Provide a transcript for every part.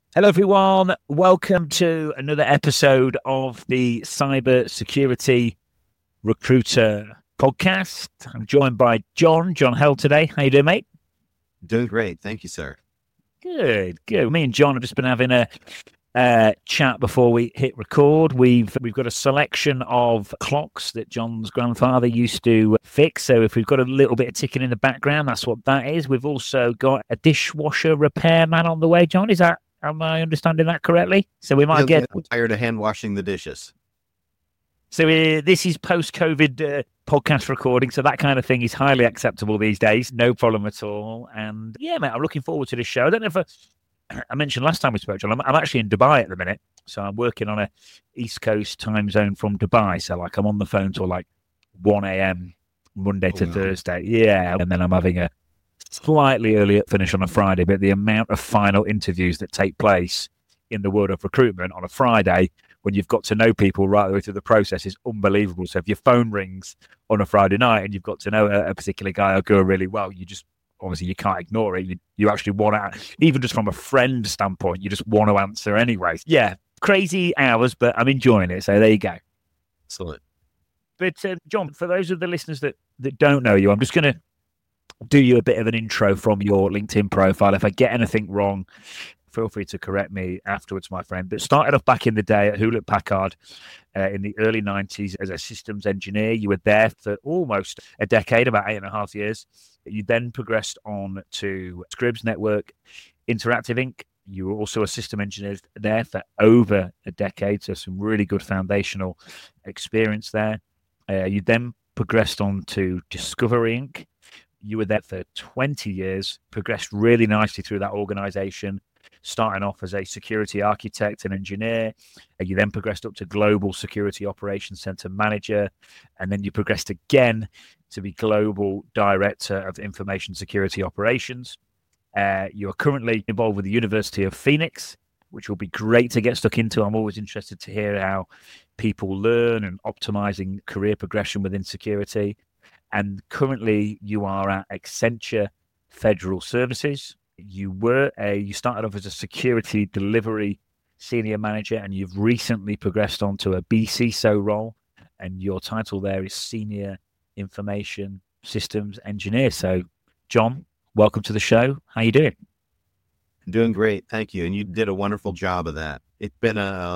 Hello, everyone. Welcome to another episode of the Cyber Security Recruiter podcast. I'm joined by John Hell today. How you doing, mate? Doing great. Thank you, sir. Good. Me and John have just been having a chat before we hit record. We've got a selection of clocks that John's grandfather used to fix. So if we've got a little bit of ticking in the background, that's what that is. We've also got a dishwasher repairman on the way. John, am I understanding that correctly? So we might get. I'm tired of hand washing the dishes. So this is post-COVID podcast recording, so that kind of thing is highly acceptable these days. No problem at all. And yeah, mate, I'm looking forward to this show. I don't know if I mentioned last time we spoke, John. I'm actually in Dubai at the minute, so I'm working on a East Coast time zone from Dubai. So like I'm on the phone till like 1 a.m. Monday to Thursday. Yeah, and then I'm having a slightly earlier finish on a Friday. But the amount of final interviews that take place in the world of recruitment on a Friday, when you've got to know people right the way through the process, is unbelievable. So if your phone rings on a Friday night and you've got to know a particular guy or girl really well, you just obviously you can't ignore it. You actually want to, even just from a friend standpoint, you just want to answer anyway. Yeah, crazy hours, but I'm enjoying it. So there you go. Excellent. But John, for those of the listeners that don't know you, I'm just going to do you a bit of an intro from your LinkedIn profile. If I get anything wrong, feel free to correct me afterwards, my friend. But started off back in the day at Hewlett Packard in the early 90s as a systems engineer. You were there for almost a decade, about 8.5 years. You then progressed on to Scripps Network Interactive Inc. You were also a system engineer there for over a decade, so some really good foundational experience there. You then progressed on to Discovery Inc. You were there for 20 years, progressed really nicely through that organization, starting off as a security architect and engineer. You then progressed up to global security operations center manager. And then you progressed again to be global director of information security operations. You are currently involved with the University of Phoenix, which will be great to get stuck into. I'm always interested to hear how people learn and optimizing career progression within security. And currently you are at Accenture Federal Services. You started off as a security delivery senior manager, and you've recently progressed onto a BCISO role, and your title there is Senior Information Systems Engineer. So, John, welcome to the show. How you doing? Doing great. Thank you. And you did a wonderful job of that. It's been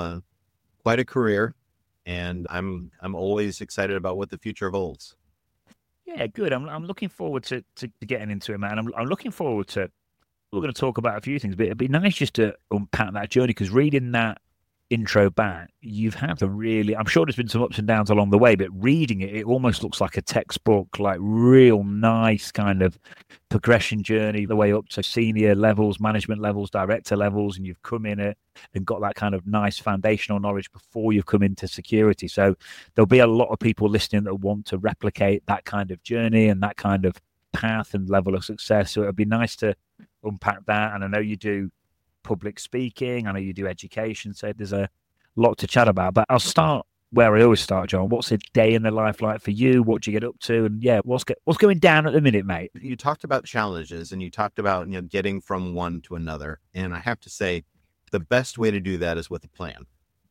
quite a career, and I'm always excited about what the future holds. Yeah, good. I'm looking forward to getting into it, man. I'm looking forward to. We're going to talk about a few things, but it'd be nice just to unpack that journey, because reading that intro back, you've had a really, I'm sure there's been some ups and downs along the way, but reading it, it almost looks like a textbook, like real nice kind of progression journey, the way up to senior levels, management levels, director levels, and you've come in it and got that kind of nice foundational knowledge before you've come into security. So there'll be a lot of people listening that want to replicate that kind of journey and that kind of path and level of success. So it'd be nice to unpack that. And I know you do public speaking, I know you do education, so there's a lot to chat about. But I'll start where I always start, John. What's a day in the life like for you? What do you get up to? And yeah, what's going down at the minute, mate? You talked about challenges, and you talked about getting from one to another. And I have to say, the best way to do that is with a plan.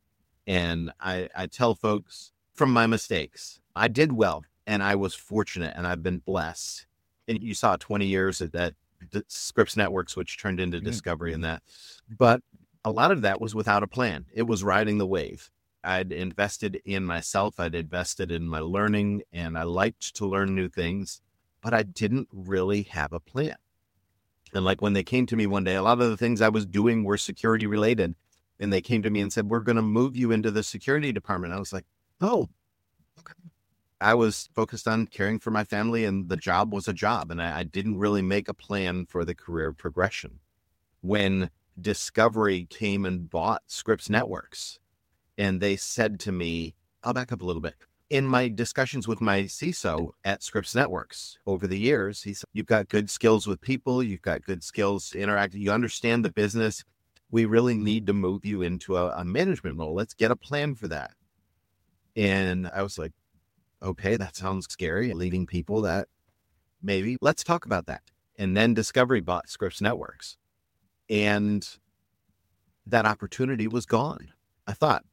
And I tell folks from my mistakes, I did well, and I was fortunate, and I've been blessed. And you saw 20 years at that Scripps Networks, which turned into Discovery and that. But a lot of that was without a plan. It was riding the wave. I'd invested in myself. I'd invested in my learning, and I liked to learn new things, but I didn't really have a plan. And like when they came to me one day, a lot of the things I was doing were security related. And they came to me and said, we're going to move you into the security department. I was like, oh, okay. I was focused on caring for my family, and the job was a job. And I didn't really make a plan for the career progression. When Discovery came and bought Scripps Networks, and they said to me, I'll back up a little bit. In my discussions with my CISO at Scripps Networks over the years, he said, you've got good skills with people. You've got good skills interacting. You understand the business. We really need to move you into a management role. Let's get a plan for that. And I was like, okay, that sounds scary, leading people. That maybe let's talk about that. And then Discovery bought Scripps Networks. And that opportunity was gone, I thought.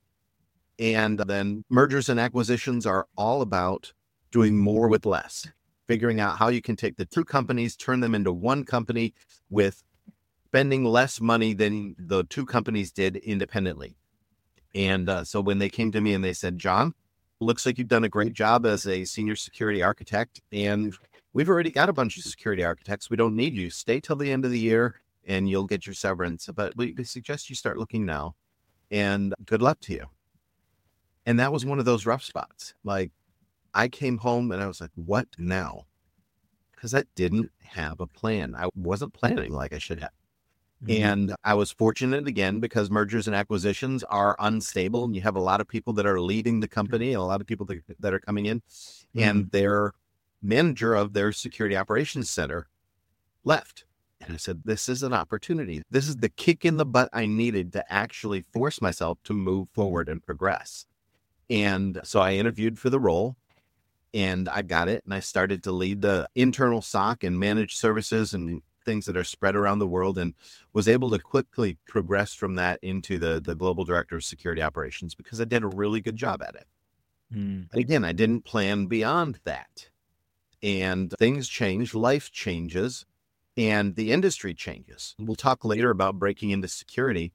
And then mergers and acquisitions are all about doing more with less, figuring out how you can take the two companies, turn them into one company with spending less money than the two companies did independently. And so when they came to me and they said, John, looks like you've done a great job as a senior security architect, and we've already got a bunch of security architects. We don't need you. Stay till the end of the year and you'll get your severance. But we suggest you start looking now, and good luck to you. And that was one of those rough spots. Like, I came home and I was like, what now? Because I didn't have a plan. I wasn't planning like I should have. Mm-hmm. And I was fortunate again, because mergers and acquisitions are unstable, and you have a lot of people that are leaving the company, and a lot of people that are coming in, and their manager of their security operations center left. And I said, this is an opportunity. This is the kick in the butt I needed to actually force myself to move forward and progress. And so I interviewed for the role, and I got it. And I started to lead the internal SOC and managed services and things that are spread around the world, and was able to quickly progress from that into the global director of security operations, because I did a really good job at it. Again, I didn't plan beyond that. And things change, life changes, and the industry changes. We'll talk later about breaking into security.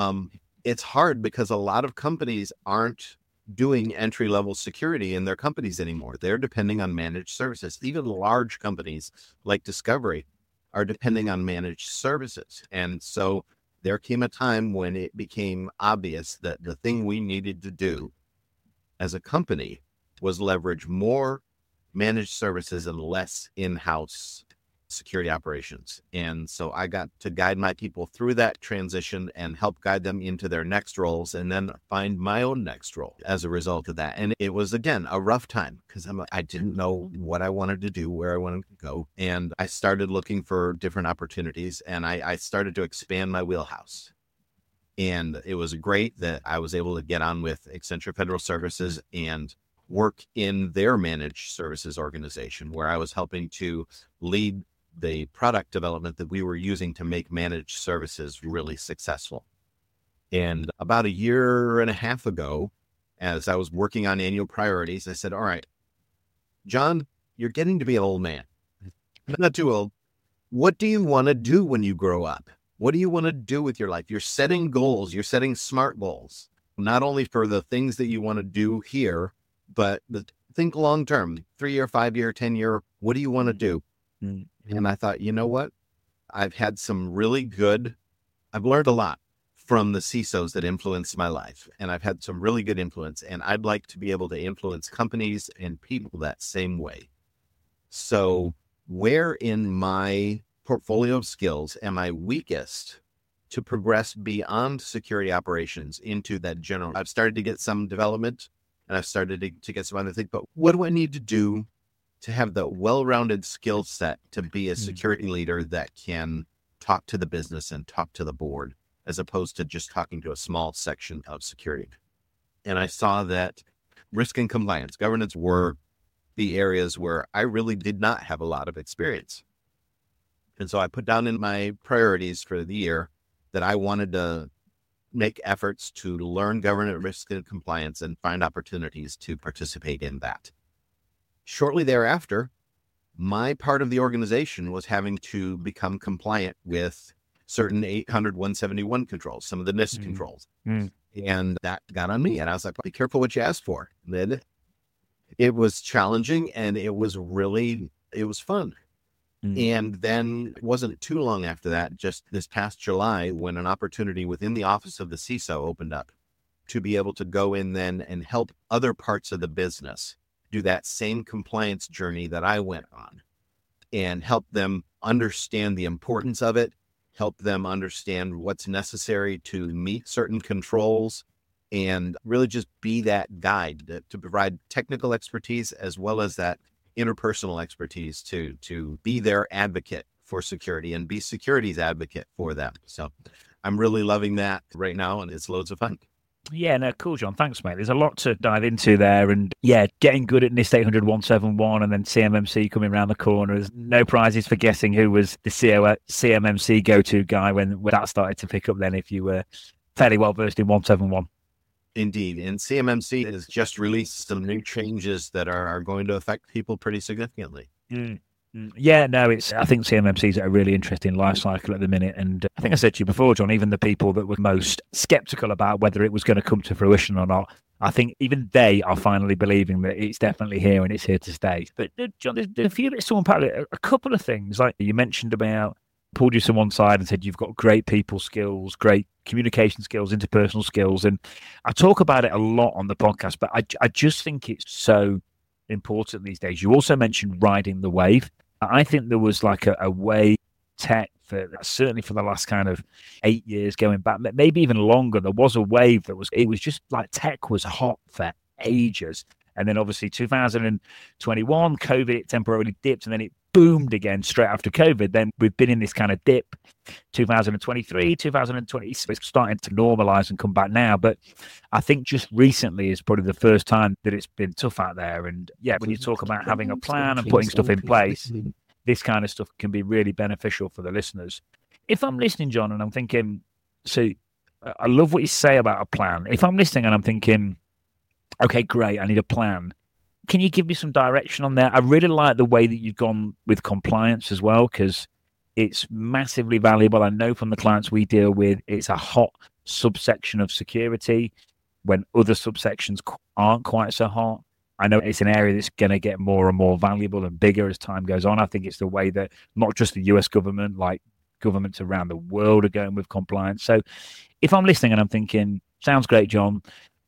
It's hard because a lot of companies aren't doing entry-level security in their companies anymore. They're depending on managed services. Even large companies like Discovery are depending on managed services. And so there came a time when it became obvious that the thing we needed to do as a company was leverage more managed services and less in-house security operations. And so I got to guide my people through that transition and help guide them into their next roles, and then find my own next role as a result of that. And it was, again, a rough time, because I didn't know what I wanted to do, where I wanted to go. And I started looking for different opportunities, and I started to expand my wheelhouse. And it was great that I was able to get on with Accenture Federal Services and work in their managed services organization, where I was helping to lead the product development that we were using to make managed services really successful. And about a year and a half ago, as I was working on annual priorities, I said, all right, John, you're getting to be an old man. I'm not too old. What do you want to do when you grow up? What do you want to do with your life? You're setting goals. You're setting SMART goals, not only for the things that you want to do here, but think long-term, 3-year, 5-year, 10-year. What do you want to do? And I thought, you know what? I've learned a lot from the CISOs that influenced my life, and I've had some really good influence, and I'd like to be able to influence companies and people that same way. So where in my portfolio of skills am I weakest to progress beyond security operations into that general? I've started to get some development, and I've started to get some other things, but what do I need to do to have the well-rounded skill set to be a security leader that can talk to the business and talk to the board, as opposed to just talking to a small section of security? And I saw that risk and compliance, governance were the areas where I really did not have a lot of experience. And so I put down in my priorities for the year that I wanted to make efforts to learn governance, risk, and compliance, and find opportunities to participate in that. Shortly thereafter, my part of the organization was having to become compliant with certain 800-171 controls, some of the NIST controls. And that got on me. And I was like, be careful what you ask for. And then it was challenging, and it was fun. And then it wasn't too long after that, just this past July, when an opportunity within the office of the CISO opened up to be able to go in then and help other parts of the business do that same compliance journey that I went on, and help them understand the importance of it, help them understand what's necessary to meet certain controls, and really just be that guide to provide technical expertise as well as that interpersonal expertise to be their advocate for security and be security's advocate for them. So I'm really loving that right now, and it's loads of fun. Yeah, no, cool, John. Thanks, mate. There's a lot to dive into there. And yeah, getting good at NIST 800-171 and then CMMC coming around the corner. There's no prizes for guessing who was the CMMC go-to guy when that started to pick up then, if you were fairly well versed in 171. Indeed. And CMMC has just released some new changes that are going to affect people pretty significantly. Yeah, no, I think CMMC is at a really interesting life cycle at the minute. And I think I said to you before, John, even the people that were most skeptical about whether it was going to come to fruition or not, I think even they are finally believing that it's definitely here and it's here to stay. But John, there's a few bits to unpack. A couple of things, like you mentioned about pulled you to one side and said you've got great people skills, great communication skills, interpersonal skills. And I talk about it a lot on the podcast, but I just think it's so important these days. You also mentioned riding the wave. I think there was like a wave tech certainly for the last kind of 8 years going back, maybe even longer. There was a wave it was just like tech was hot for ages. And then obviously 2021, COVID temporarily dipped and then it boomed again straight after COVID. Then we've been in this kind of dip, 2023, 2020, so it's starting to normalize and come back now. But I think just recently is probably the first time that it's been tough out there. And yeah, when you talk about having a plan and putting stuff in place, this kind of stuff can be really beneficial for the listeners. If I'm listening, John, and I'm thinking, so I love what you say about a plan. If I'm listening and I'm thinking, okay, great, I need a plan. Can you give me some direction on that? I really like the way that you've gone with compliance as well, because it's massively valuable. I know from the clients we deal with, it's a hot subsection of security when other subsections aren't quite so hot. I know it's an area that's going to get more and more valuable and bigger as time goes on. I think it's the way that not just the US government, like governments around the world are going with compliance. So if I'm listening and I'm thinking, sounds great, John,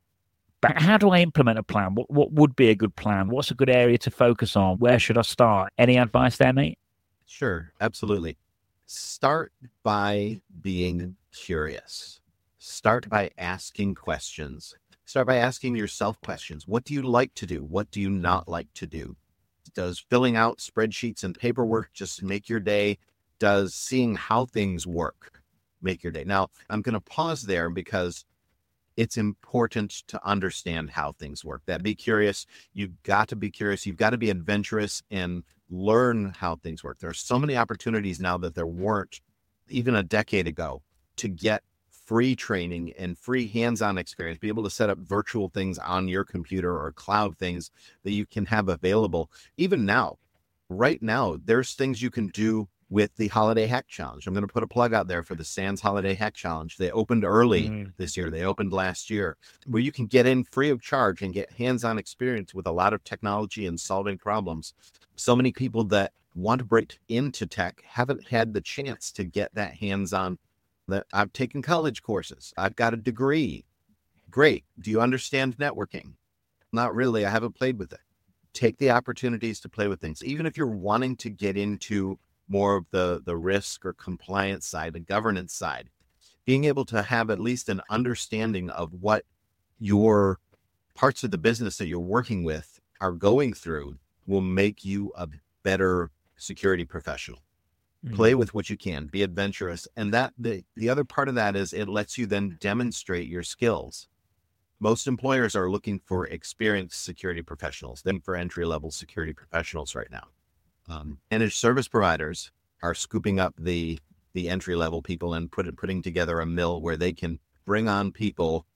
but how do I implement a plan? What would be a good plan? What's a good area to focus on? Where should I start? Any advice there, mate? Sure, absolutely. Start by being curious. Start by asking questions. Start by asking yourself questions. What do you like to do? What do you not like to do? Does filling out spreadsheets and paperwork just make your day? Does seeing how things work make your day? Now, I'm going to pause there because it's important to understand how things work. That be curious. You've got to be curious. You've got to be adventurous and learn how things work. There are so many opportunities now that there weren't even a decade ago to get free training and free hands-on experience, be able to set up virtual things on your computer or cloud things that you can have available. Even now, right now, there's things you can do with the Holiday Hack Challenge. I'm going to put a plug out there for the SANS Holiday Hack Challenge. They opened early this year. They opened last year, where you can get in free of charge and get hands-on experience with a lot of technology and solving problems. So many people that want to break into tech haven't had the chance to get that hands-on. That I've taken college courses. I've got a degree. Great. Do you understand networking? Not really. I haven't played with it. Take the opportunities to play with things. Even if you're wanting to get into more of the risk or compliance side, the governance side, being able to have at least an understanding of what your parts of the business that you're working with are going through will make you a better security professional. Play with what you can, be adventurous. And that the other part of that is it lets you then demonstrate your skills. Most employers are looking for experienced security professionals, then for entry-level security professionals right now. Managed service providers are scooping up the entry-level people and putting together a mill where they can bring on people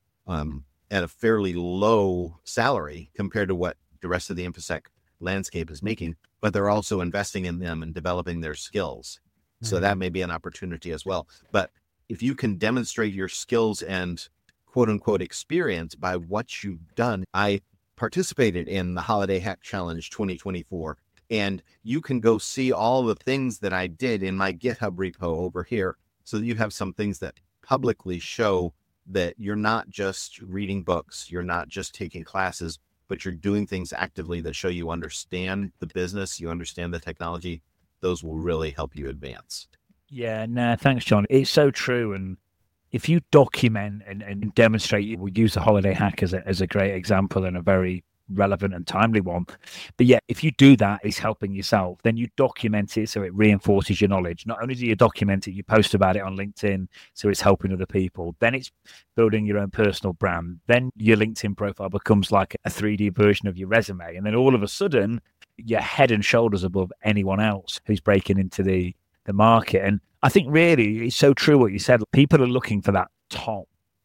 at a fairly low salary compared to what the rest of the InfoSec landscape is making, but they're also investing in them and developing their skills. So that may be an opportunity as well. But if you can demonstrate your skills and quote unquote experience by what you've done, I participated in the Holiday Hack Challenge 2024, and you can go see all the things that I did in my GitHub repo over here. So that you have some things that publicly show that you're not just reading books, you're not just taking classes, but you're doing things actively that show you understand the business, you understand the technology. Those will really help you advance. Yeah, no, thanks, John. It's so true. And if you document and demonstrate, we'll use the Holiday Hack as a great example and a very relevant and timely one. But yeah, if you do that, it's helping yourself. Then you document it so it reinforces your knowledge. Not only do you document it, you post about it on LinkedIn so it's helping other people. Then it's building your own personal brand. Then your LinkedIn profile becomes like a 3D version of your resume. And then all of a sudden, you're head and shoulders above anyone else who's breaking into the market. And I think really it's so true what you said. People are looking for that top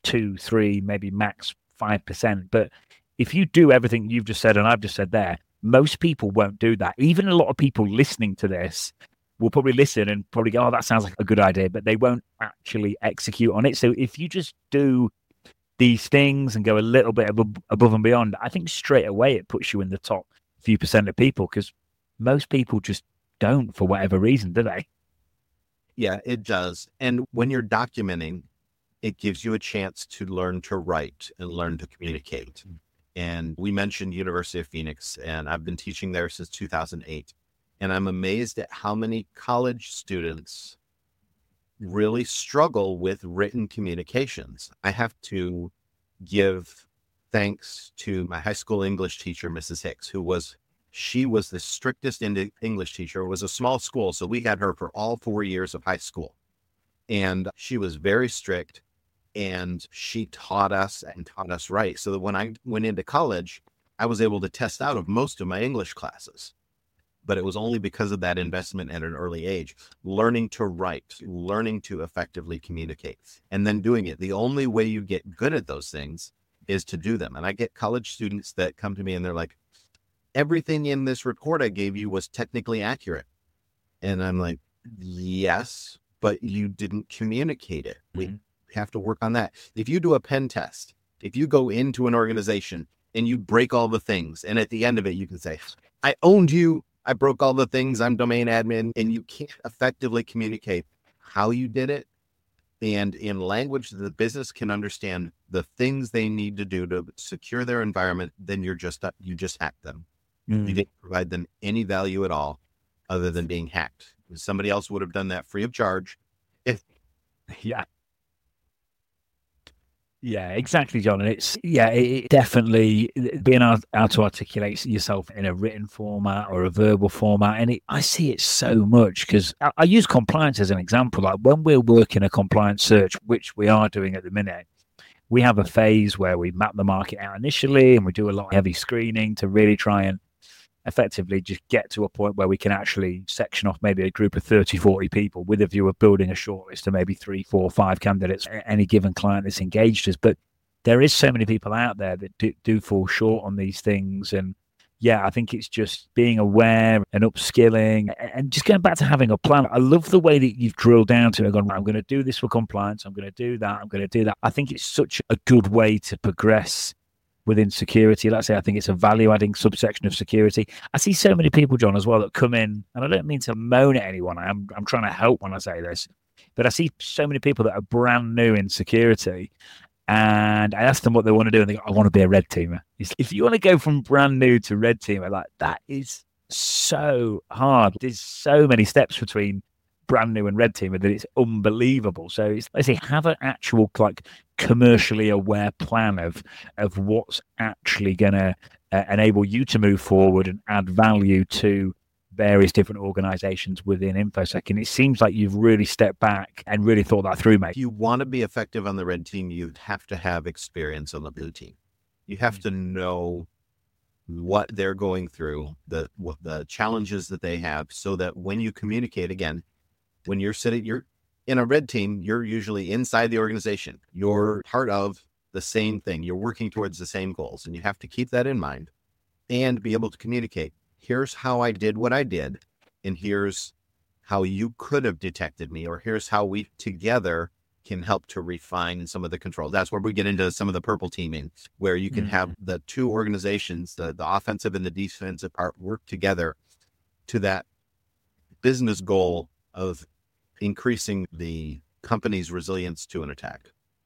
2, 3, maybe max 5%. But if you do everything you've just said and I've just said there, most people won't do that. Even a lot of people listening to this will probably listen and probably go, oh, that sounds like a good idea, but they won't actually execute on it. So if you just do these things and go a little bit above and beyond, I think straight away it puts you in the top few percent of people, because most people just don't for whatever reason, do they? Yeah, it does. And when you're documenting, it gives you a chance to learn to write and learn to communicate. And we mentioned University of Phoenix, and I've been teaching there since 2008. And I'm amazed at how many college students really struggle with written communications. I have to give thanks to my high school English teacher, Mrs. Hicks, she was the strictest English teacher. It was a small school, so we had her for all 4 years of high school. And she was very strict, and she taught us right. So that when I went into college, I was able to test out of most of my English classes. But it was only because of that investment at an early age, learning to write, learning to effectively communicate, and then doing it. The only way you get good at those things is to do them. And I get college students that come to me and they're like, everything in this report I gave you was technically accurate. And I'm like, yes, but you didn't communicate it. We have to work on that. If you do a pen test, if you go into an organization and you break all the things, and at the end of it, you can say, I owned you. I broke all the things. I'm domain admin, and you can't effectively communicate how you did it. And in language that the business can understand the things they need to do to secure their environment, then you just hack them. You didn't provide them any value at all other than being hacked. Somebody else would have done that free of charge. Yeah, exactly, John. And it definitely being able to articulate yourself in a written format or a verbal format. And I see it so much because I use compliance as an example. Like when we're working a compliance search, which we are doing at the minute, we have a phase where we map the market out initially and we do a lot of heavy screening to really try and effectively just get to a point where we can actually section off maybe a group of 30, 40 people with a view of building a shortlist of maybe 3, 4, 5 candidates at any given client that's engaged us. But there is so many people out there that do fall short on these things. And yeah, I think it's just being aware and upskilling and just going back to having a plan. I love the way that you've drilled down to it and gone, I'm going to do this for compliance. I'm going to do that. I'm going to do that. I think it's such a good way to progress within security. Like I say, I think it's a value-adding subsection of security. I see so many people, John, as well, that come in, and I don't mean to moan at anyone. I'm trying to help when I say this, but I see so many people that are brand new in security, and I ask them what they want to do, and they go, I want to be a red teamer. If you want to go from brand new to red teamer, like that is so hard. There's so many steps between brand new and red teamer that it's unbelievable. So let's say have an actual commercially aware plan of what's actually going to enable you to move forward and add value to various different organizations within InfoSec. And it seems like you've really stepped back and really thought that through, mate. If you want to be effective on the red team, you have to have experience on the blue team. You have to know what they're going through, the challenges that they have, so that when you communicate, again, when you're in a red team, you're usually inside the organization. You're part of the same thing. You're working towards the same goals, and you have to keep that in mind and be able to communicate. Here's how I did what I did, and here's how you could have detected me, or here's how we together can help to refine some of the controls. That's where we get into some of the purple teaming, where you can have the two organizations, the offensive and the defensive part, work together to that business goal of increasing the company's resilience to an attack.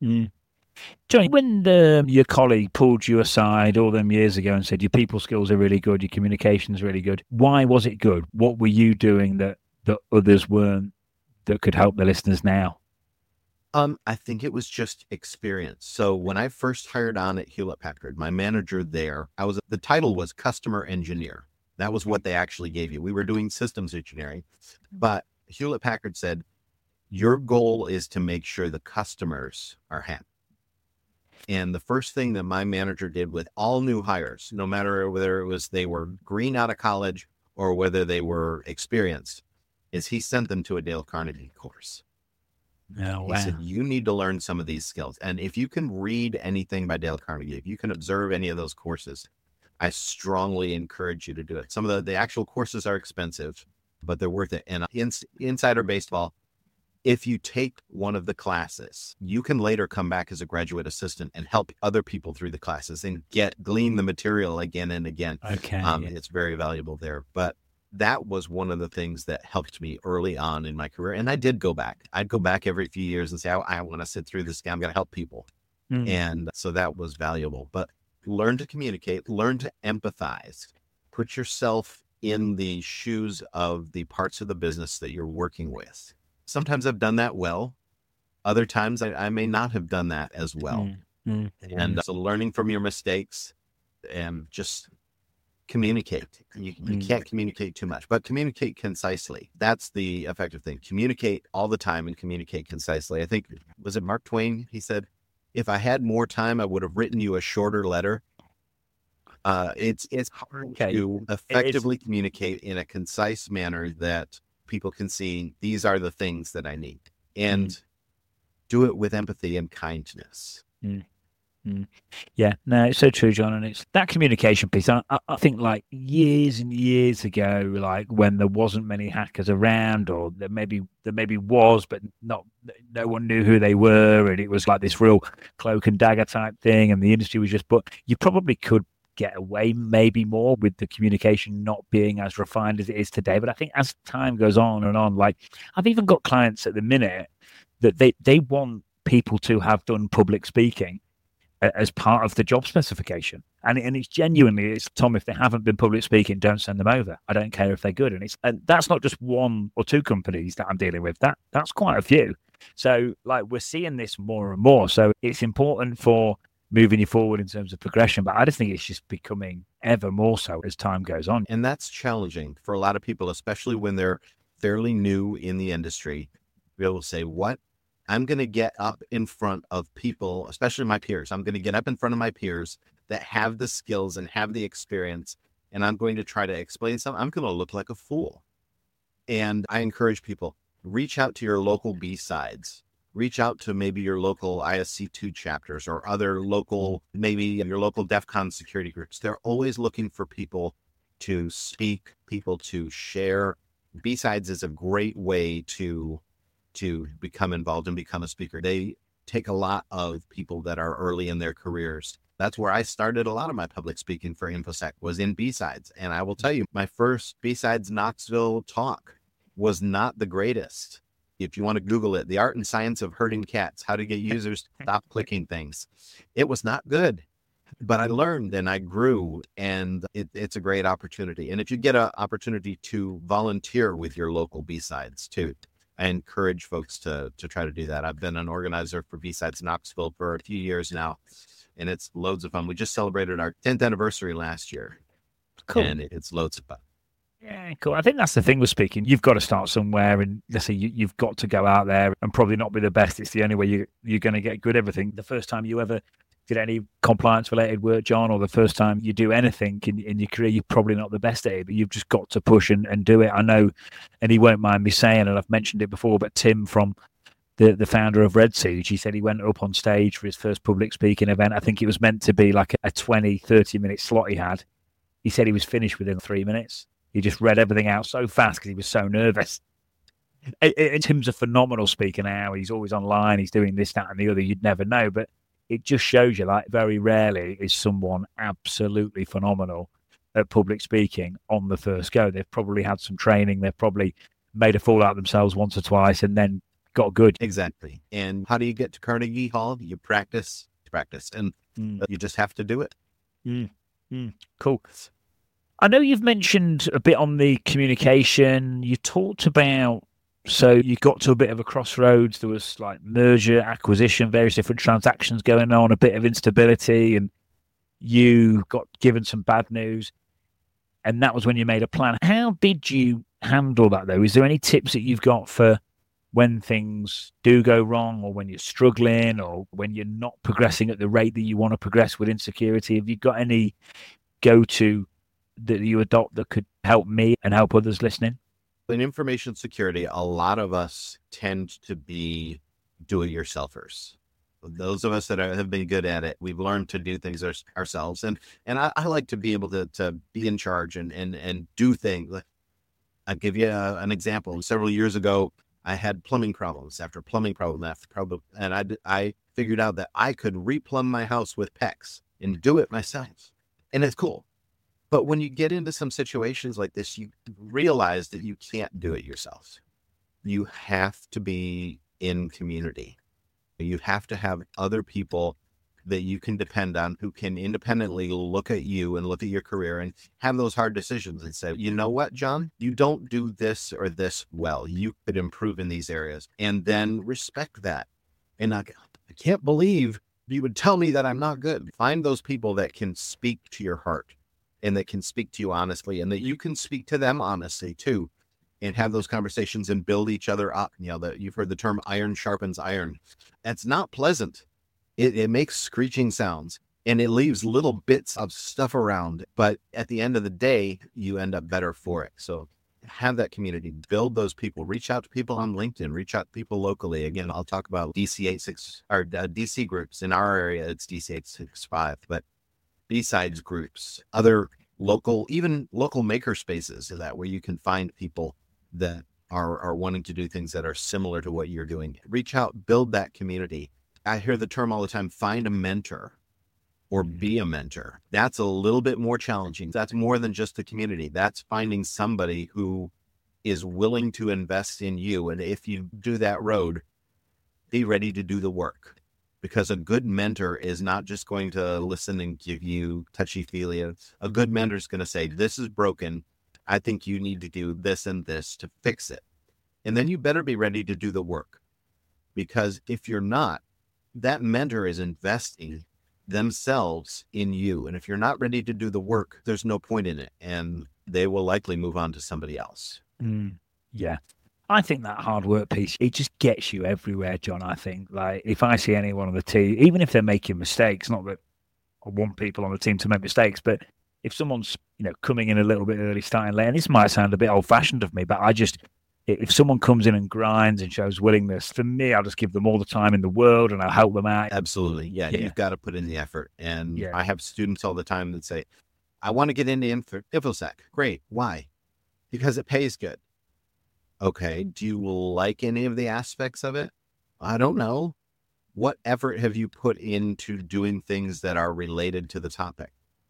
Johnny, when your colleague pulled you aside all them years ago and said your people skills are really good, your communication is really good, why was it good? What were you doing that others weren't, that could help the listeners now? I think it was just experience. So when I first hired on at Hewlett-Packard, my manager there, the title was customer engineer. That was what they actually gave you. We were doing systems engineering, but Hewlett-Packard said, your goal is to make sure the customers are happy. And the first thing that my manager did with all new hires, no matter whether it was they were green out of college or whether they were experienced, is he sent them to a Dale Carnegie course. Oh, He said, wow. you need to learn some of these skills. And if you can read anything by Dale Carnegie, if you can observe any of those courses, I strongly encourage you to do it. Some of the actual courses are expensive, but they're worth it. And insider baseball, if you take one of the classes, you can later come back as a graduate assistant and help other people through the classes and glean the material again and again. Okay. It's very valuable there. But that was one of the things that helped me early on in my career. And I did go back. I'd go back every few years and say, I want to sit through this. I'm going to help people. And so that was valuable. But learn to communicate, learn to empathize, put yourself in the shoes of the parts of the business that you're working with. Sometimes I've done that well. Other times I may not have done that as well. And so learning from your mistakes and just communicate. You can't communicate too much, but communicate concisely. That's the effective thing. Communicate all the time and communicate concisely. I think, was it Mark Twain? He said, if I had more time, I would have written you a shorter letter. It's hard to effectively communicate in a concise manner that people can see these are the things that I need, and do it with empathy and kindness. Yeah, no, it's so true, John. And it's that communication piece. I think like years and years ago, like when there wasn't many hackers around, or there maybe was, but no one knew who they were. And it was like this real cloak and dagger type thing. And the industry was just, but you probably could get away maybe more with the communication not being as refined as it is today. But I think as time goes on and on, like I've even got clients at the minute that they want people to have done public speaking as part of the job specification. And it's genuinely, it's Tom, if they haven't been public speaking, don't send them over. I don't care if they're good. And that's not just one or two companies that I'm dealing with. That's quite a few. So like we're seeing this more and more. So it's important for moving you forward in terms of progression. But I just think it's just becoming ever more so as time goes on. And that's challenging for a lot of people, especially when they're fairly new in the industry, to be able to say, what? I'm going to get up in front of people, especially my peers. I'm going to get up in front of my peers that have the skills and have the experience, and I'm going to try to explain something. I'm going to look like a fool. And I encourage people, reach out to your local B-sides. Reach out to maybe your local ISC2 chapters or other local, maybe your local DEF CON security groups. They're always looking for people to speak, people to share. B-sides is a great way to become involved and become a speaker. They take a lot of people that are early in their careers. That's where I started a lot of my public speaking for InfoSec, was in B-sides. And I will tell you, my first B-sides Knoxville talk was not the greatest. If you want to Google it, The Art and Science of Herding Cats, how to get users to stop clicking things. It was not good, but I learned and I grew, and it's a great opportunity. And if you get an opportunity to volunteer with your local B-sides too, I encourage folks to try to do that. I've been an organizer for B-sides Knoxville for a few years now, and it's loads of fun. We just celebrated our 10th anniversary last year. Cool. And it's loads of fun. Yeah, cool. I think that's the thing with speaking. You've got to start somewhere, and let's say you've got to go out there and probably not be the best. It's the only way you're going to get good at everything. The first time you ever did any compliance-related work, John, or the first time you do anything in your career, you're probably not the best at it, but you've just got to push and do it. I know, and he won't mind me saying, and I've mentioned it before, but Tim from the founder of Red Siege, he said he went up on stage for his first public speaking event. I think it was meant to be like a 20, 30-minute slot he had. He said he was finished within 3 minutes. He just read everything out so fast because he was so nervous. Tim's a phenomenal speaker now. He's always online. He's doing this, that, and the other. You'd never know. But it just shows you, like, very rarely is someone absolutely phenomenal at public speaking on the first go. They've probably had some training. They've probably made a fool out of themselves once or twice and then got good. Exactly. And how do you get to Carnegie Hall? You practice, and you just have to do it. Cool. I know you've mentioned a bit on the communication. You talked about, so you got to a bit of a crossroads. There was like merger, acquisition, various different transactions going on, a bit of instability, and you got given some bad news. And that was when you made a plan. How did you handle that, though? Is there any tips that you've got for when things do go wrong, or when you're struggling, or when you're not progressing at the rate that you want to progress within security? Have you got any go-to that you adopt that could help me and help others listening? In information security, a lot of us tend to be do-it-yourselfers. Those of us that have been good at it, we've learned to do things ourselves. And I like to be able to be in charge and do things. I'll give you an example. Several years ago, I had plumbing problems after plumbing problem after problem. And I figured out that I could replumb my house with PEX and do it myself. And it's cool. But when you get into some situations like this, you realize that you can't do it yourself. You have to be in community. You have to have other people that you can depend on who can independently look at you and look at your career and have those hard decisions and say, you know what, John, you don't do this or this well. You could improve in these areas, and then respect that. And I can't believe you would tell me that I'm not good. Find those people that can speak to your heart and that can speak to you honestly, and that you can speak to them honestly too, and have those conversations and build each other up. You know, that you've heard the term iron sharpens iron. That's not pleasant. It makes screeching sounds and it leaves little bits of stuff around. But at the end of the day, you end up better for it. So have that community, build those people, reach out to people on LinkedIn, reach out to people locally. Again, I'll talk about DC86 or DC groups. In our area, it's DC865, but B-sides groups, other local, even local maker spaces, so that where you can find people that are wanting to do things that are similar to what you're doing. Reach out, build that community. I hear the term all the time, find a mentor or be a mentor. That's a little bit more challenging. That's more than just the community. That's finding somebody who is willing to invest in you. And if you do that road, be ready to do the work, because a good mentor is not just going to listen and give you touchy-feely. A good mentor is going to say, this is broken. I think you need to do this and this to fix it. And then you better be ready to do the work, because if you're not, that mentor is investing themselves in you. And if you're not ready to do the work, there's no point in it. And they will likely move on to somebody else. Yeah. I think that hard work piece, it just gets you everywhere, John. I think, like, if I see anyone on the team, even if they're making mistakes, not that I want people on the team to make mistakes, but if someone's, coming in a little bit early, starting late, and this might sound a bit old fashioned of me, but if someone comes in and grinds and shows willingness, for me, I'll just give them all the time in the world and I'll help them out. Absolutely. Yeah. You've got to put in the effort. And I have students all the time that say, I want to get into InfoSec. Great. Why? Because it pays good. Okay. Do you like any of the aspects of it? I don't know. What effort have you put into doing things that are related to the topic?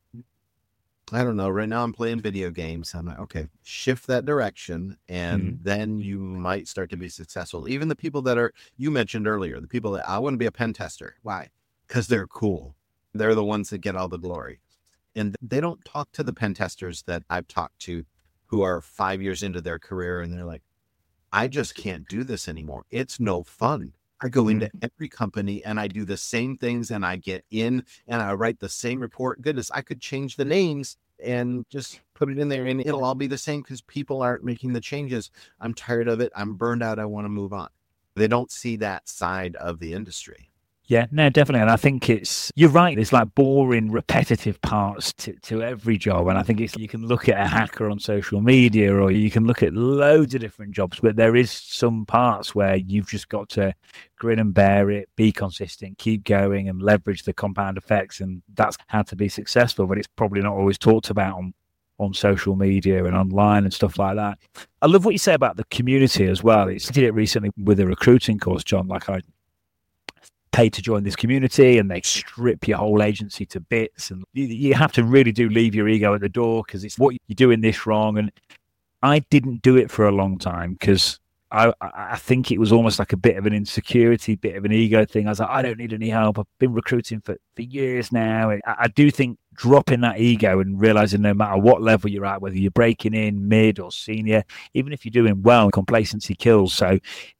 I don't know. Right now I'm playing video games. I'm like, okay, shift that direction, and then you might start to be successful. Even the people that you mentioned earlier, the people that I want to be a pen tester. Why? Because they're cool. They're the ones that get all the glory. And they don't talk to the pen testers that I've talked to who are 5 years into their career, and they're like, I just can't do this anymore. It's no fun. I go into every company and I do the same things, and I get in and I write the same report. Goodness, I could change the names and just put it in there and it'll all be the same because people aren't making the changes. I'm tired of it. I'm burned out. I want to move on. They don't see that side of the industry. Yeah, no, definitely. And I think you're right. There's like boring, repetitive parts to every job. And I think you can look at a hacker on social media, or you can look at loads of different jobs, but there is some parts where you've just got to grin and bear it, be consistent, keep going and leverage the compound effects. And that's how to be successful, but it's probably not always talked about on social media and online and stuff like that. I love what you say about the community as well. I did it recently with a recruiting course, John, like I paid to join this community, and they strip your whole agency to bits, and you have to really do leave your ego at the door, because it's what you're doing this wrong. And I didn't do it for a long time because I think it was almost like a bit of an insecurity, bit of an ego thing. I was like, I don't need any help. I've been recruiting for years now. I do think dropping that ego and realizing no matter what level you're at, whether you're breaking in mid or senior, even if you're doing well, complacency kills. So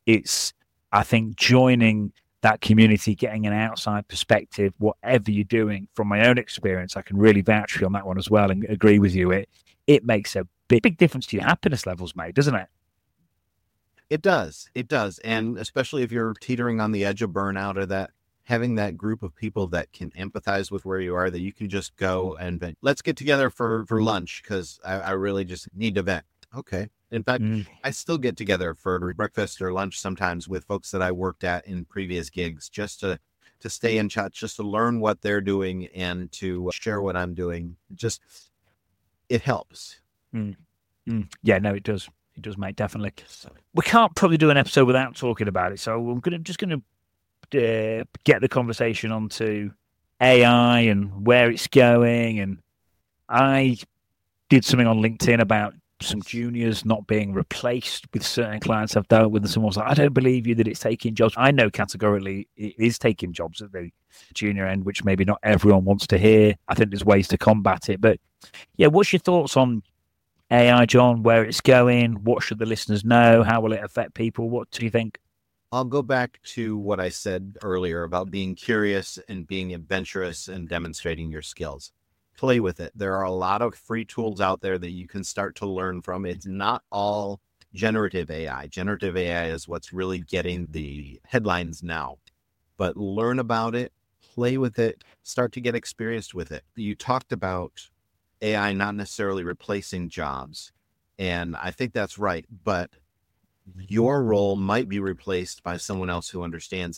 I think joining that community, getting an outside perspective, whatever you're doing, from my own experience, I can really vouch for you on that one as well and agree with you. It makes a big difference to your happiness levels, mate, doesn't it? It does. It does. And especially if you're teetering on the edge of burnout, or that, having that group of people that can empathize with where you are, that you can just go and vent. Let's get together for lunch because I really just need to vent. Okay. In fact, I still get together for breakfast or lunch sometimes with folks that I worked at in previous gigs, just to stay in touch, just to learn what they're doing and to share what I'm doing. Just, it helps. Yeah, no, it does. It does, mate, definitely. We can't probably do an episode without talking about it. So I'm just gonna get the conversation onto AI and where it's going. And I did something on LinkedIn about some juniors not being replaced with certain clients I've dealt with, and someone was like, I don't believe you that it's taking jobs. I know categorically it is taking jobs at the junior end, which maybe not everyone wants to hear. I think there's ways to combat it. But yeah, what's your thoughts on AI, John, where it's going? What should the listeners know? How will it affect people? What do you think? I'll go back to what I said earlier about being curious and being adventurous and demonstrating your skills. Play with it. There are a lot of free tools out there that you can start to learn from. It's not all generative AI. Generative AI is what's really getting the headlines now. But learn about it, play with it, start to get experienced with it. You talked about AI not necessarily replacing jobs, and I think that's right. But your role might be replaced by someone else who understands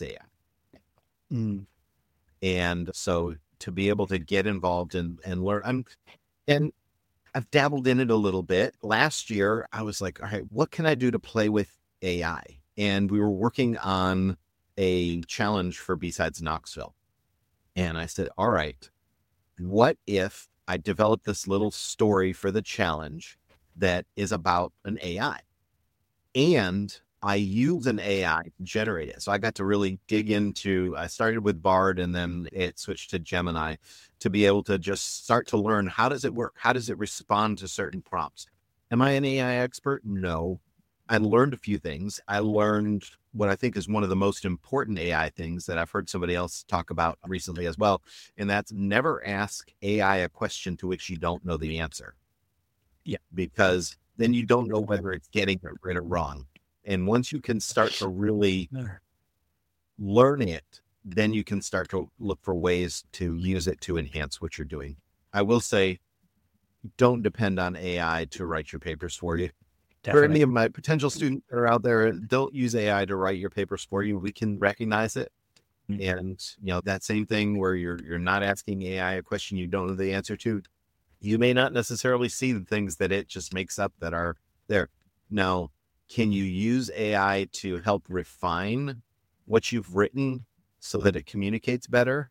AI. And so to be able to get involved and learn, and I've dabbled in it a little bit. Last year, I was like, all right, what can I do to play with AI? And we were working on a challenge for B-Sides Knoxville. And I said, all right, what if I developed this little story for the challenge that is about an AI? And I use an AI to generate it. So I got to really dig into, I started with Bard and then it switched to Gemini to be able to just start to learn, how does it work? How does it respond to certain prompts? Am I an AI expert? No. I learned a few things. I learned what I think is one of the most important AI things that I've heard somebody else talk about recently as well. And that's never ask AI a question to which you don't know the answer. Yeah. Because then you don't know whether it's getting it right or wrong. And once you can start to really learn it, then you can start to look for ways to use it to enhance what you're doing. I will say, don't depend on AI to write your papers for you. Definitely. For any of my potential students that are out there, don't use AI to write your papers for you. We can recognize it. And, that same thing where you're not asking AI a question you don't know the answer to. You may not necessarily see the things that it just makes up that are there. Now, can you use AI to help refine what you've written so that it communicates better?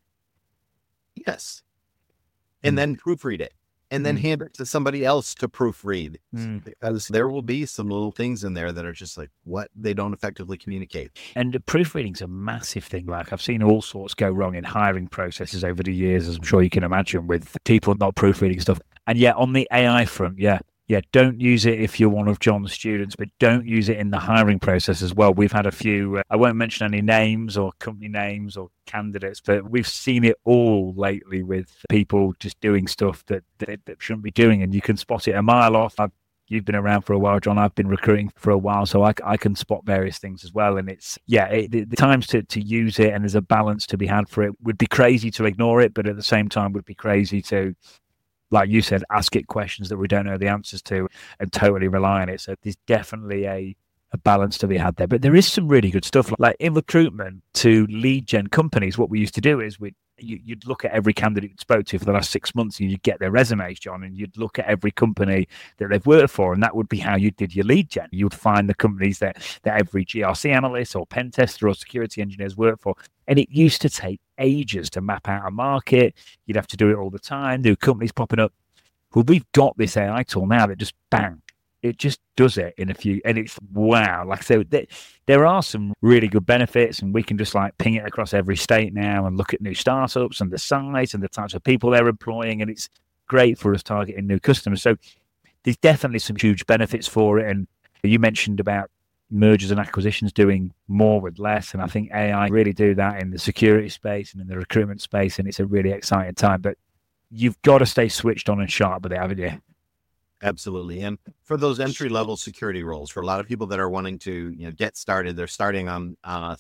Yes. And then proofread it. And then hand it to somebody else to proofread. Because there will be some little things in there that are just like, what? They don't effectively communicate. And proofreading's a massive thing. Like, I've seen all sorts go wrong in hiring processes over the years, as I'm sure you can imagine, with people not proofreading stuff. And yet on the AI front, don't use it if you're one of John's students, but don't use it in the hiring process as well. We've had a few, I won't mention any names or company names or candidates, but we've seen it all lately with people just doing stuff that shouldn't be doing. And you can spot it a mile off. You've been around for a while, John. I've been recruiting for a while, so I can spot various things as well. And it's, the times to use it, and there's a balance to be had for it. Would be crazy to ignore it, but at the same time would be crazy to, like you said, ask it questions that we don't know the answers to and totally rely on it. So there's definitely a balance to be had there. But there is some really good stuff. Like in recruitment to lead gen companies, what we used to do is you'd look at every candidate you spoke to for the last 6 months and you'd get their resumes, John, and you'd look at every company that they've worked for, and that would be how you did your lead gen. You'd find the companies that every GRC analyst or pen tester or security engineers work for. And it used to take ages to map out a market. You'd have to do it all the time. New companies popping up. Well, we've got this AI tool now that just bang, it just does it in a few, and it's wow. Like, so there are some really good benefits, and we can just like ping it across every state now and look at new startups and the size and the types of people they're employing, and it's great for us targeting new customers. So there's definitely some huge benefits for it. And you mentioned about mergers and acquisitions doing more with less, and I think AI really do that in the security space and in the recruitment space, and it's a really exciting time. But you've got to stay switched on and sharp with it, haven't you? Absolutely. And for those entry-level security roles, for a lot of people that are wanting to get started, they're starting on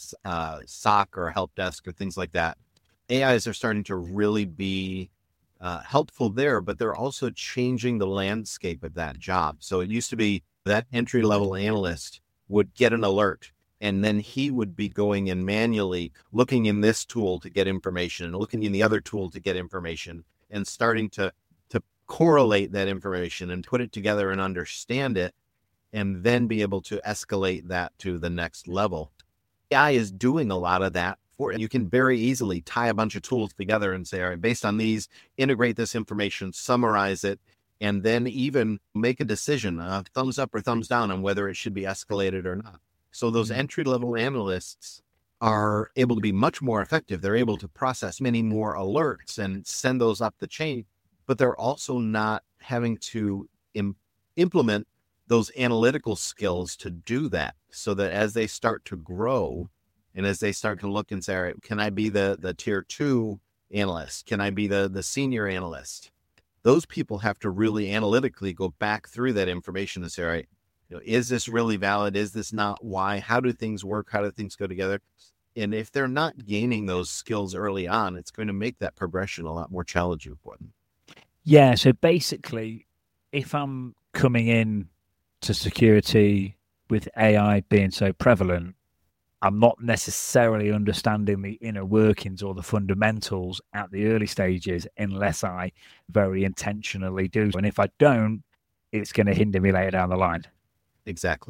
SOC or help desk or things like that. AIs are starting to really be helpful there, but they're also changing the landscape of that job. So it used to be that entry level analyst would get an alert, and then he would be going in manually looking in this tool to get information and looking in the other tool to get information and starting to correlate that information and put it together and understand it, and then be able to escalate that to the next level. AI is doing a lot of that for you. You can very easily tie a bunch of tools together and say, all right, based on these, integrate this information, summarize it, and then even make a decision, thumbs up or thumbs down on whether it should be escalated or not. So those entry-level analysts are able to be much more effective. They're able to process many more alerts and send those up the chain, but they're also not having to implement those analytical skills to do that, so that as they start to grow and as they start to look and say, all right, can I be the tier 2 analyst? Can I be the senior analyst? Those people have to really analytically go back through that information and say, all right, is this really valid? Is this not? Why? How do things work? How do things go together? And if they're not gaining those skills early on, it's going to make that progression a lot more challenging for them. Yeah. So basically, if I'm coming in to security with AI being so prevalent, I'm not necessarily understanding the inner workings or the fundamentals at the early stages unless I very intentionally do. And if I don't, it's going to hinder me later down the line. Exactly.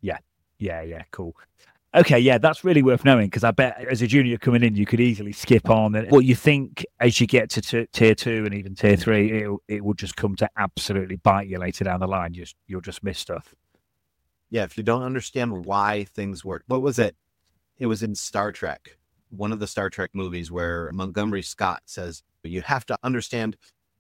Yeah. Cool. Okay, yeah, that's really worth knowing, because I bet as a junior coming in, you could easily skip on. And what you think as you get to tier 2 and even tier 3, it will just come to absolutely bite you later down the line. You'll just miss stuff. Yeah, if you don't understand why things work. What was it? It was in Star Trek, one of the Star Trek movies, where Montgomery Scott says, you have to understand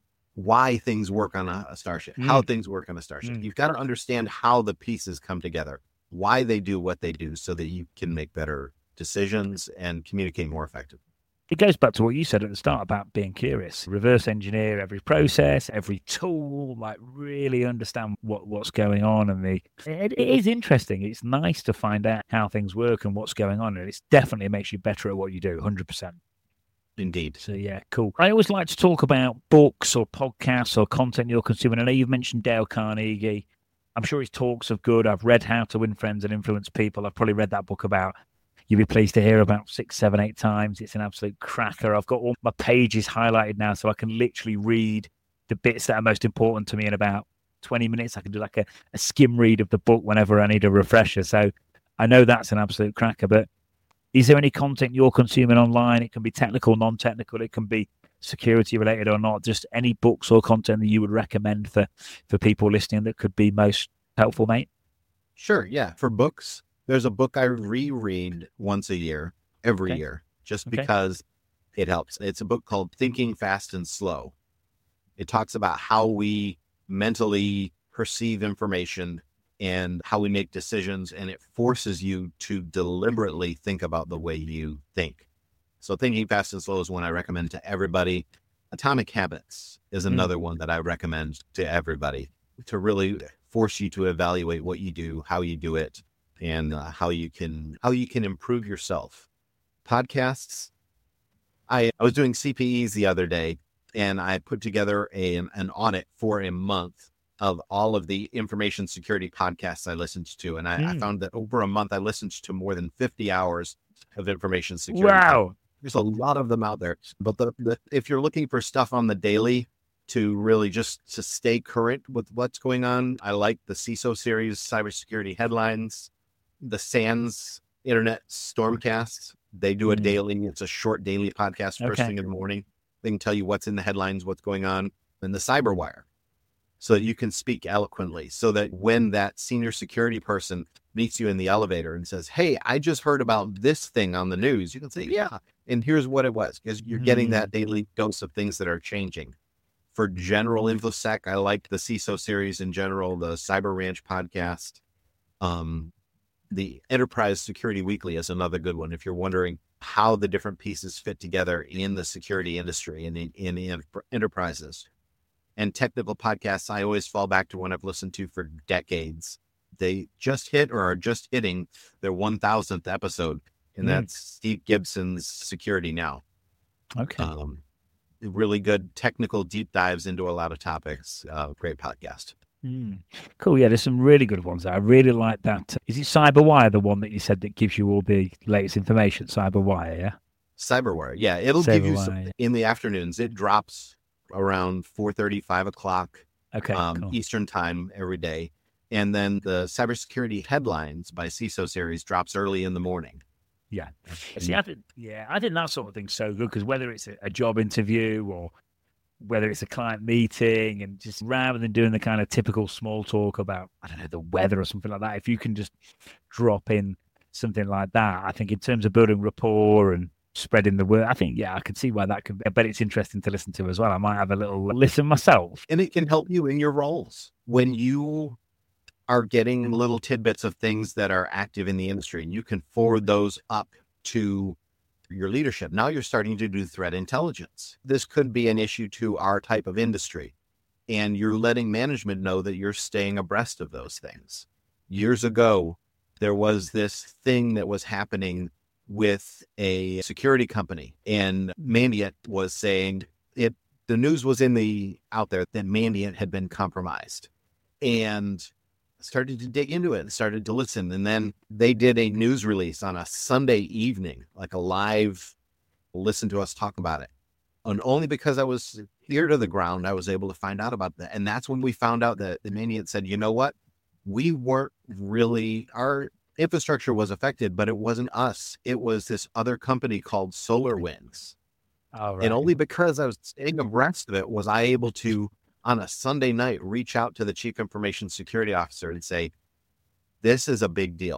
why things work on a starship, how things work on a starship. You've got to understand how the pieces come together, why they do what they do, so that you can make better decisions and communicate more effectively. It goes back to what you said at the start about being curious. Reverse engineer every process, every tool, like really understand what's going on. And it is interesting. It's nice to find out how things work and what's going on. And it definitely makes you better at what you do, 100%. Indeed. So yeah, cool. I always like to talk about books or podcasts or content you're consuming. I know you've mentioned Dale Carnegie. I'm sure his talks are good. I've read How to Win Friends and Influence People. I've probably read that book about, you'll be pleased to hear, about 6, 7, 8 times. It's an absolute cracker. I've got all my pages highlighted now, so I can literally read the bits that are most important to me in about 20 minutes. I can do like a skim read of the book whenever I need a refresher. So I know that's an absolute cracker. But is there any content you're consuming online? It can be technical, non-technical. It can be security related or not. Just any books or content that you would recommend for people listening that could be most helpful, mate? Sure. Yeah. For books, there's a book I reread once a year, every year, just because it helps. It's a book called Thinking Fast and Slow. It talks about how we mentally perceive information and how we make decisions, and it forces you to deliberately think about the way you think. So Thinking Fast and Slow is one I recommend to everybody. Atomic Habits is another one that I recommend to everybody, to really force you to evaluate what you do, how you do it, and how you can improve yourself. Podcasts. I was doing CPEs the other day, and I put together an audit for a month of all of the information security podcasts I listened to. And I found that over a month, I listened to more than 50 hours of information security. Wow. There's a lot of them out there. But if you're looking for stuff on the daily to really just to stay current with what's going on, I like the CISO series, cybersecurity headlines, the SANS Internet Stormcast. They do a daily, it's a short daily podcast first thing in the morning. They can tell you what's in the headlines, what's going on, and the Cyberwire, so that you can speak eloquently, so that when that senior security person meets you in the elevator and says, hey, I just heard about this thing on the news, you can say, yeah, and here's what it was, because you're getting that daily dose of things that are changing. For general InfoSec, I like the CISO series in general, the Cyber Ranch podcast. The Enterprise Security Weekly is another good one if you're wondering how the different pieces fit together in the security industry and in enterprises. And technical podcasts, I always fall back to one I've listened to for decades. They just hit or are just hitting their 1000th episode, and that's Steve Gibson's Security Now. Okay. Really good technical deep dives into a lot of topics. Great podcast. Mm. Cool. Yeah, there's some really good ones there. I really like that. Is it CyberWire, the one that you said that gives you all the latest information? CyberWire, yeah? Cyberware. Yeah, it'll give you some CyberWire. in the afternoons. It drops around 4:30, 5 o'clock Okay, cool. Eastern time every day. And then the cybersecurity headlines by CISO series drops early in the morning. Yeah. See, I think that sort of thing's so good because whether it's a job interview or whether it's a client meeting, and just rather than doing the kind of typical small talk about, I don't know, the weather or something like that, if you can just drop in something like that, I think in terms of building rapport and spreading the word, I think, yeah, I can see why that could be. I bet it's interesting to listen to as well. I might have a little listen myself. And it can help you in your roles when you are getting little tidbits of things that are active in the industry, and you can forward those up to your leadership. Now you're starting to do threat intelligence. This could be an issue to our type of industry, and you're letting management know that you're staying abreast of those things. Years ago, there was this thing that was happening with a security company, and Mandiant was saying the news was out there that Mandiant had been compromised, and started to dig into it and started to listen. And then they did a news release on a Sunday evening, like a live listen to us talk about it. And only because I was ear to the ground, I was able to find out about that. And that's when we found out that the Mandiant said, you know what? We weren't really, our infrastructure was affected, but it wasn't us. It was this other company called SolarWinds. Oh, right. And only because I was staying abreast of it was I able to, on a Sunday night, reach out to the chief information security officer and say, this is a big deal.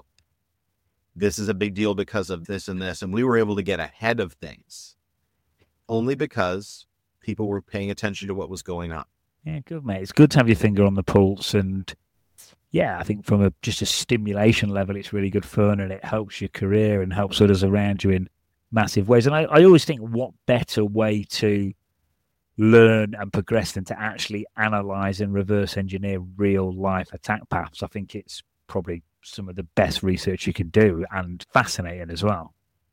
This is a big deal because of this and this. And we were able to get ahead of things only because people were paying attention to what was going on. Yeah, good, mate. It's good to have your finger on the pulse. And yeah, I think from just a stimulation level, it's really good fun, and it helps your career and helps others around you in massive ways. And I always think, what better way to learn and progress than to actually analyze and reverse engineer real life attack paths. I think it's probably some of the best research you can do, and fascinating as well.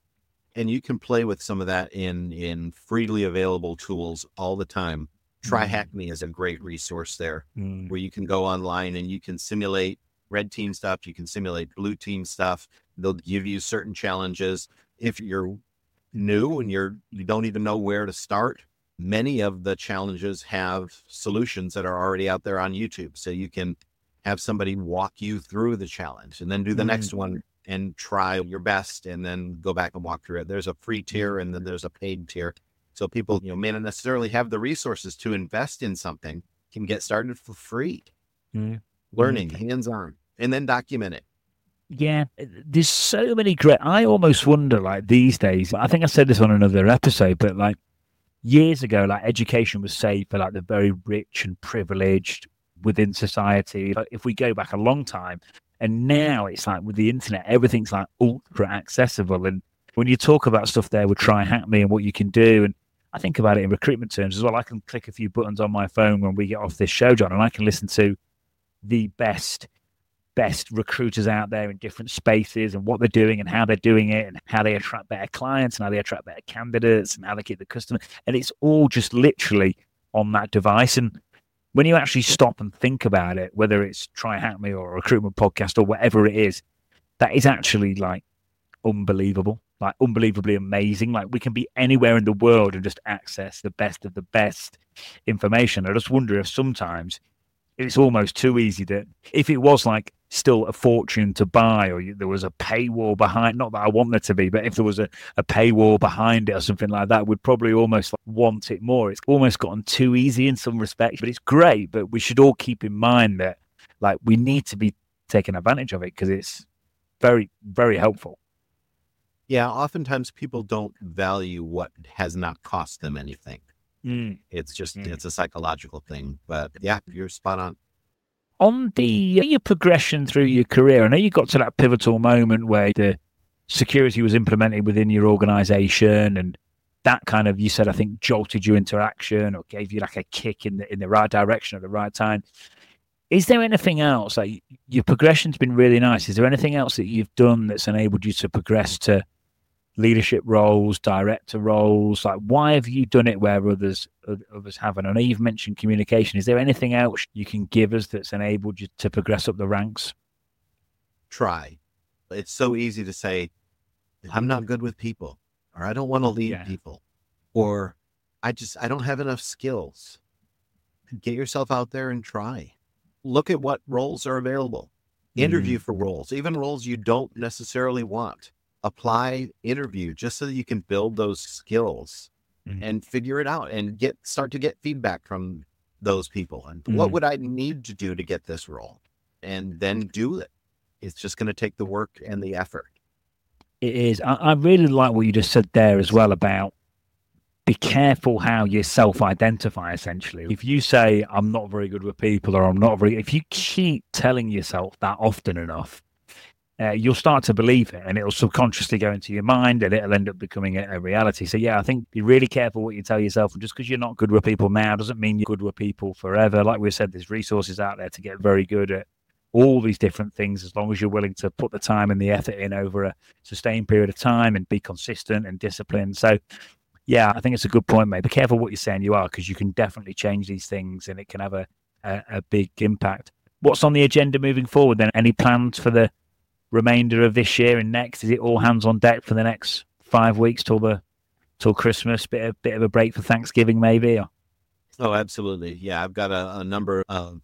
And you can play with some of that in freely available tools all the time. TryHackMe is a great resource there, where you can go online and you can simulate red team stuff. You can simulate blue team stuff. They'll give you certain challenges. If you're new and you don't even know where to start, many of the challenges have solutions that are already out there on YouTube. So you can have somebody walk you through the challenge and then do the next one and try your best and then go back and walk through it. There's a free tier and then there's a paid tier. So people, may not necessarily have the resources to invest in something, can get started for free, learning hands-on, and then document it. Yeah, there's so many great, I almost wonder, like, these days, I think I said this on another episode, but like, years ago, like, education was saved for like the very rich and privileged within society. But if we go back a long time, and now it's like with the internet, everything's like ultra accessible. And when you talk about stuff there with TryHackMe and what you can do, and I think about it in recruitment terms as well, I can click a few buttons on my phone when we get off this show, John, and I can listen to the best recruiters out there in different spaces and what they're doing and how they're doing it and how they attract better clients and how they attract better candidates and how they keep the customer. And it's all just literally on that device. And when you actually stop and think about it, whether it's TryHackMe or a recruitment podcast or whatever it is, that is actually like unbelievable, like unbelievably amazing. Like, we can be anywhere in the world and just access the best of the best information. I just wonder if sometimes it's almost too easy that if it was like still a fortune to buy, or there was a paywall behind, not that I want there to be, but if there was a paywall behind it or something like that, we'd probably almost like want it more. It's almost gotten too easy in some respects, but it's great. But we should all keep in mind that like we need to be taking advantage of it because it's very, very helpful. Yeah, oftentimes people don't value what has not cost them anything. It's just, it's a psychological thing. But yeah, you're spot on. On your progression through your career, I know you got to that pivotal moment where the security was implemented within your organization, and that kind of, you said, I think, jolted you into action or gave you like a kick in the right direction at the right time. Is there anything else? Like, your progression's been really nice. Is there anything else that you've done that's enabled you to progress to leadership roles, director roles? Like, why have you done it where others haven't? I know you've mentioned communication. Is there anything else you can give us that's enabled you to progress up the ranks? Try. It's so easy to say, I'm not good with people, or I don't want to lead people, or I don't have enough skills. Get yourself out there and try. Look at what roles are available. Interview for roles, even roles you don't necessarily want. Apply, interview, just so that you can build those skills and figure it out and start to get feedback from those people. And what would I need to do to get this role? And then do it. It's just going to take the work and the effort. It is. I really like what you just said there as well about be careful how you self-identify, essentially. If you say, I'm not very good with people, or if you keep telling yourself that often enough, you'll start to believe it, and it'll subconsciously go into your mind, and it'll end up becoming a reality. So yeah, I think be really careful what you tell yourself. And just because you're not good with people now doesn't mean you're good with people forever. Like we said, there's resources out there to get very good at all these different things, as long as you're willing to put the time and the effort in over a sustained period of time and be consistent and disciplined. So yeah, I think it's a good point, mate. Be careful what you're saying you are, because you can definitely change these things and it can have a big impact. What's on the agenda moving forward then? Any plans for the remainder of this year and next? Is it all hands on deck for the next 5 weeks till Christmas? Bit of a break for Thanksgiving, maybe? Or? Oh, absolutely. Yeah, I've got a number of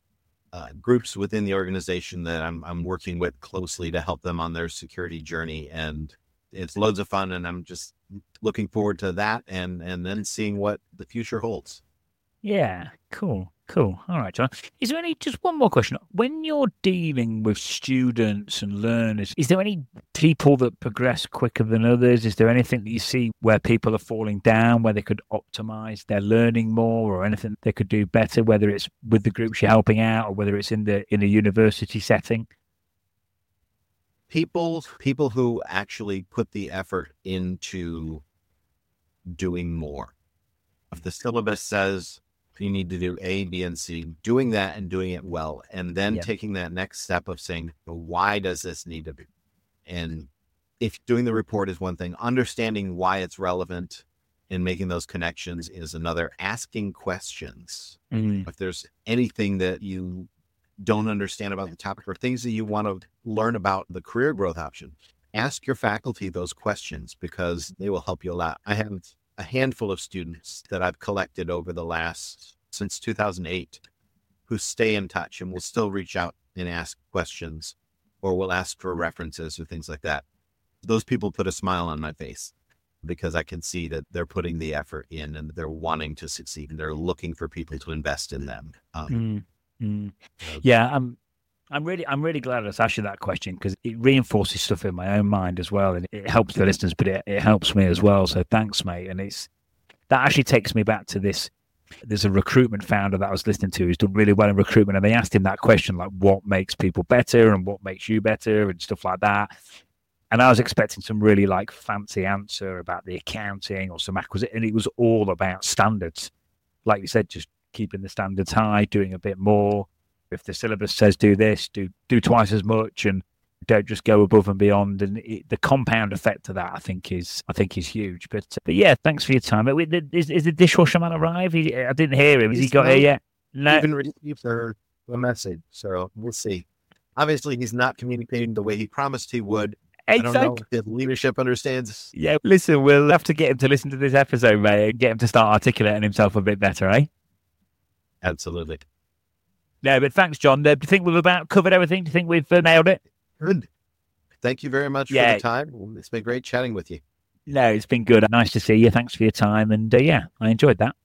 groups within the organization that I'm working with closely to help them on their security journey, and it's loads of fun. And I'm just looking forward to that, and then seeing what the future holds. Yeah, cool. All right, John. Is there just one more question? When you're dealing with students and learners, is there any people that progress quicker than others? Is there anything that you see where people are falling down, where they could optimize their learning more, or anything they could do better, whether it's with the groups you're helping out or whether it's in a university setting? People who actually put the effort into doing more. If the syllabus says you need to do A, B, and C, doing that and doing it well, and then taking that next step of saying, why does this need to be? And if doing the report is one thing, understanding why it's relevant and making those connections is another. Asking questions. If there's anything that you don't understand about the topic, or things that you want to learn about the career growth option, ask your faculty those questions, because they will help you a lot. I have a handful of students that I've collected over since 2008 who stay in touch and will still reach out and ask questions, or will ask for references or things like that. Those people put a smile on my face, because I can see that they're putting the effort in and they're wanting to succeed, and they're looking for people to invest in them. Yeah, I'm really glad I asked you that question, because it reinforces stuff in my own mind as well, and it helps the listeners, but it helps me as well. So thanks, mate. And that actually takes me back to this. There's a recruitment founder that I was listening to who's done really well in recruitment, and they asked him that question, like, what makes people better and what makes you better and stuff like that. And I was expecting some really like fancy answer about the accounting or some acquisition, and it was all about standards. Like you said, just keeping the standards high, doing a bit more. If the syllabus says do this, do twice as much, and don't just go above and beyond. And the compound effect of that, I think is huge. But yeah, thanks for your time. Is the dishwasher man arrived? I didn't hear him. Has he got here yet? No. Even received a message, so we'll see. Obviously, he's not communicating the way he promised he would. Exactly. I don't know if leadership understands. Yeah, listen, we'll have to get him to listen to this episode, mate, and get him to start articulating himself a bit better, eh? Absolutely. No, but thanks, John. Do you think we've about covered everything? Do you think we've nailed it? Good. Thank you very much for the time. It's been great chatting with you. No, it's been good. Nice to see you. Thanks for your time. And yeah, I enjoyed that.